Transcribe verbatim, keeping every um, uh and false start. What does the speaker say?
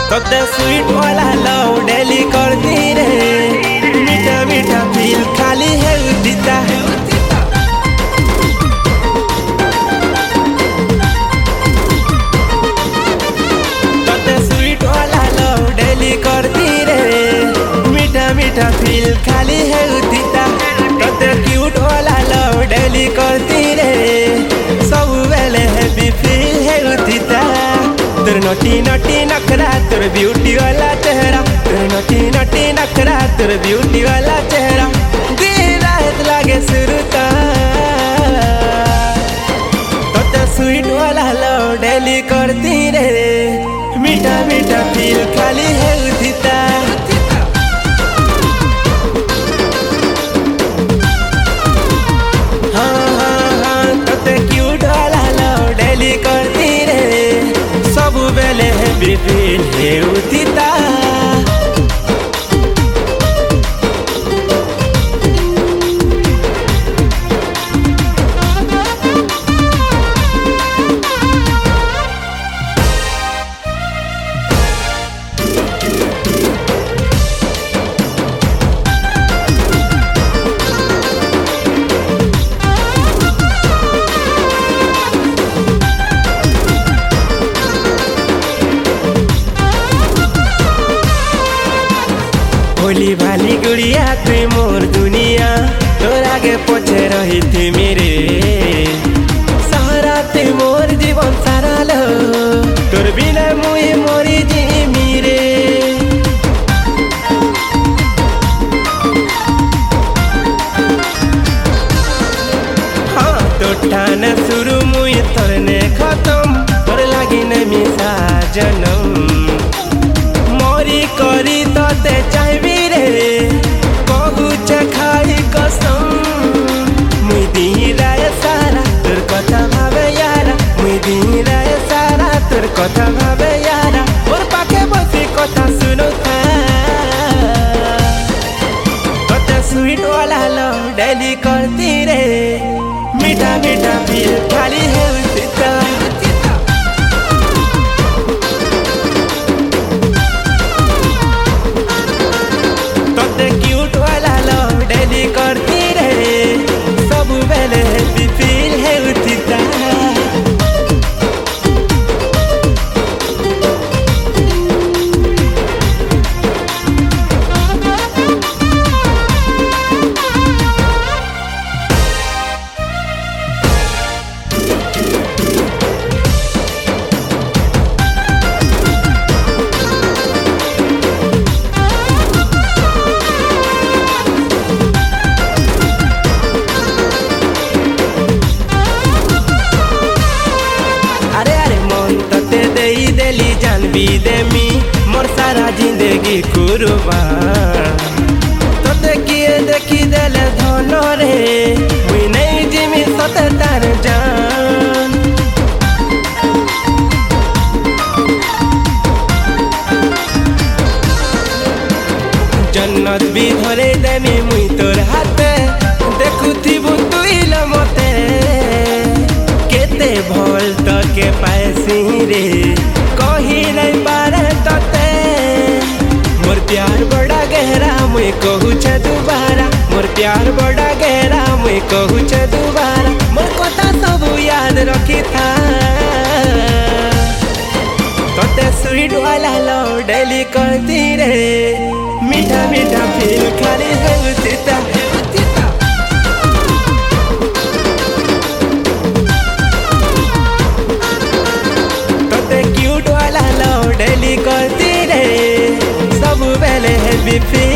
तोते स्वीट वाला love daily करती रे, मीठा मीठा फील खाली है दीता। तोते स्वीट वाला लव डेली करती रे, मीठा मीठा फील खाली है दीता। तोते क्यूट वाला लव डेली करती रे, सब वेले हैप्पी फील है दीता। तोर नटी नटी नखरा तोर ब्यूटी वाला चेहरा, तोर नटी नटी नखरा तोर ब्यूटी वाला चेहरा, दिन रात लागे सुरता। तोते स्वीट वाला लव डेली करती रे, मीठा मीठा फील खाली है दीता। हाँ हाँ हाँ तोते क्यूट वाला लव डेली करती रे, सब बेले हैप्पी फील है उदिता। भोली भाली गुड़िया तू मोर दुनिया, तोर आगे पछे रही थी मेरे सहारा, ते मोर जीवन सारा लो, तोर बिना मुई मोरी जी मेरे। हाँ तो ठाना शुरू मुई तोरने खत्म, तोर लागी न मिसा जनम मोरी करी तोते चाहबी रे, कहूच खाई कसम। मुई दिन राय सारा तोर कथा भावे यारा, मुई दिन राय सारा तोर कथा भावे यारा, मोर पाखे बसी कथा सुनो था। तोते स्वीट वाला लव डेली करती रे, मीठा मीठा फील खाली है उदिता। करती रे, सब बेले हैप्पी फील है उदिता। जानबी देमी मोर सारा जिंदगी कुर्बान, तोते किए देखी देले धन रे, मुई नहीं जिमी सते तार जान। जन्नत भी धरे देमी मुई तोर हाथे, देखुथिबु तुइल मते, केते भल तके पाएसी रे, कही नहीं पारे तोते। मोर प्यार बड़ा गहरा मुई कहू छे दोबारा, मोर प्यार बड़ा गहरा मुई कहू छे दोबारा, मोर कथा सब याद रखी था। तोते स्वीट वाला लव डेली करती रे, मीठा मीठा फील खाली है उदिता। डेली करती रे, सब बेले हैप्पी फील